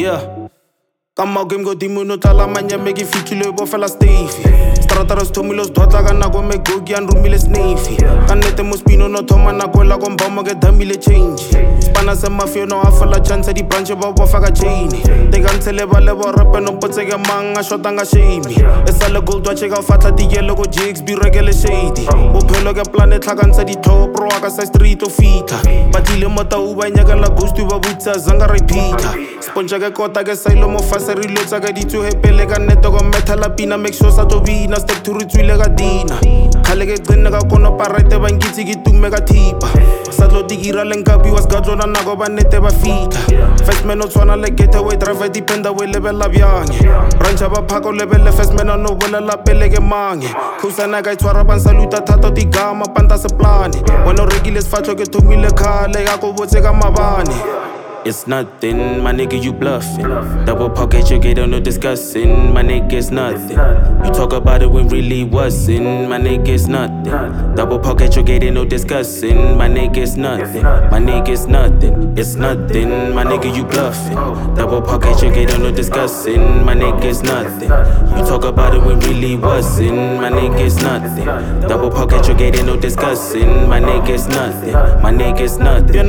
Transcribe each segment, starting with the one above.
Yeah. Ka game go dimo no tala manya make fitlhile bo fela Stevie. Strata ros thomilos dotla ka nako me gogi an rumile sniffy. Ka nete mo spino no thoma nako la go mbamo ke damile change. Spana se mafia no afala chance di branch ba bo faka chain. Te ka ntsele ba le bo rap no potse ke manga shota nga shame. Esa le gold wa cheka fatla di yellow go jigs bi regele shady. Bo phelo ke planet la ka ntse di top pro ka sa street o fita. Batile mota u ba nyaka la ghost ba butsa zanga repeater. Sponja ke kota ke silo mo fast re lotsa ka ditso hepele ka neto go metala pina make sure sa to bina step to ritswile ka dina khale ke qinne ka kono parete ba ngitsi ke tumme ka thipa sa tlo digira lenkapi was ka tlona nako ba nete ba fita first man o tshwana le getaway driver dependa we lebela byange brancha ba phako lebele first man no bolela pele ke mange khusana ka itshwara ban saluta thato digama panta se plane bona rekile sfatlo ke thomile khale ka go botse ka mabane. It's nothing, my nigga, you bluffing. Double pocket, you get on no discussing. My nigga, it's nothing. You talk about it when really wasn't. My nigga, it's nothing. Double pocket, you get in no discussing. My nigga, it's nothing. My nigga, it's nothing. It's nothing, my nigga, you bluffing. Double pocket, you get on no discussing. My nigga, it's nothing. You talk about it when really wasn't. My nigga, it's nothing. Double pocket, you get in no discussing. My nigga, it's nothing. My nigga, it's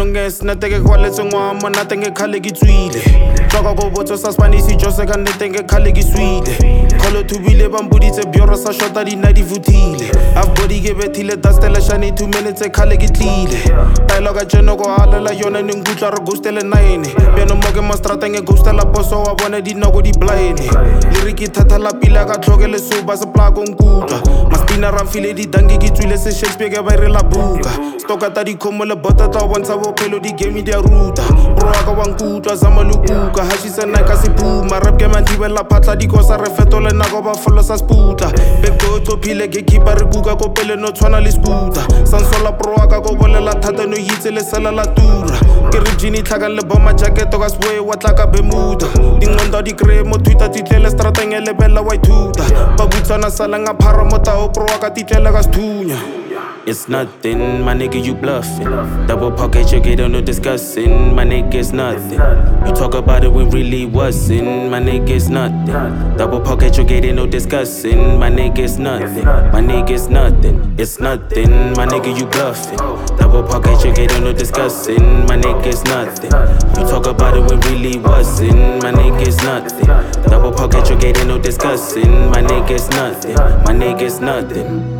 nothing. Nenge khale ke tswile tloka go botso sa Spanish jose ka nenge khale ke swile kholo thubile ba mbuditse bjoro sa shota dina di vutile half body ke bethile dastela shani 2 minutes khale ke tlile dialogue jeno go halela yona ne ngutla re ghostele 9 beno mo ke mastrata nge ghostela boso wa bona di nako di blind liriki thatha la pila ka tlhokele suba se plako nkutla maspina ra file di dangi ke tswile se Shakespeare ke ba re la buka stoka ta di khomo le bota tla bontsha bophelo di game di a ruta ka wankutwa zama lukuka hashisa naka siphuma rap ke mandibela phatla dikosa re fetole nako ba follow sa sputa begotso phile ke keeper re kuka ko pele no tshwana le scooter sansola pro ka go bolela thata no yitse le sala la tura ke re jini tlhaka le bomba jacket ka swe wa tlaka bemuda dingonda di kre mo Twitter titlele strata ngele bella wa ithuta ba butsana sala nga phara mota o pro ka titlele ka sthunya. It's nothing, my nigga, you bluffing. Double pocket, you get on no discussing. My nigga, it's nothing. You talk about it when really wasn't. My nigga, it's nothing. Double pocket, you get in no discussing. My nigga, it's nothing. My nigga, it's nothing. It's nothing, my nigga, you bluffing. Double pocket, you get on no discussing. My nigga, it's nothing. You talk about it when really wasn't. My nigga, it's nothing. Double pocket, you get in no discussing. My nigga, it's nothing. My nigga, it's nothing.